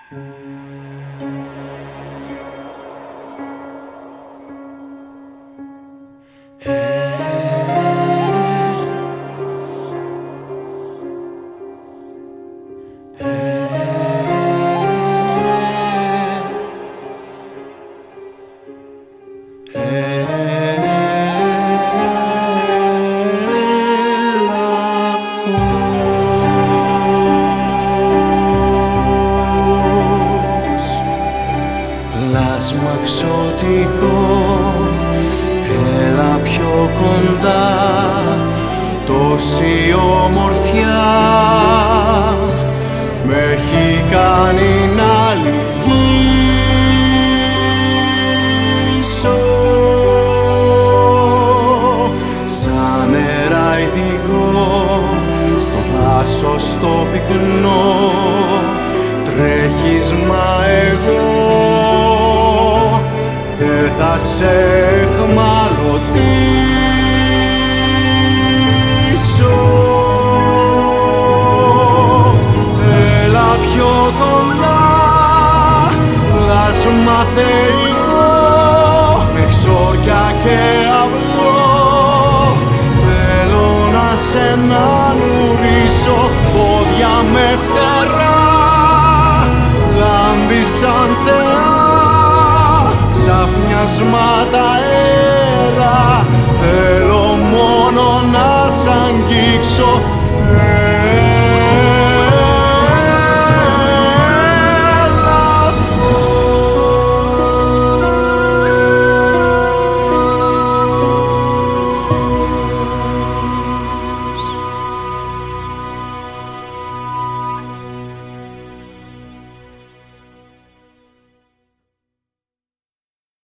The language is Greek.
Πλάσμα ξωτικό, έλα πιο κοντά, τόση ομορφιά με έχει κάνει να λυγίσω. Σαν νεραϊδικό στο δάσος το πυκνό τρέχεις, μα εγώ δεν θα σε εχμαλωτήσω. Έλα πιο κοντά, πλάσμα θεϊκό, με ξόρκια και αυλό, θέλω να σε νουρίσω. Πόδια με φτερά, λάμπει σαν θεά, ξαφνιασμάτα αέρα, θέλω μόνο να σ' αγγίξω.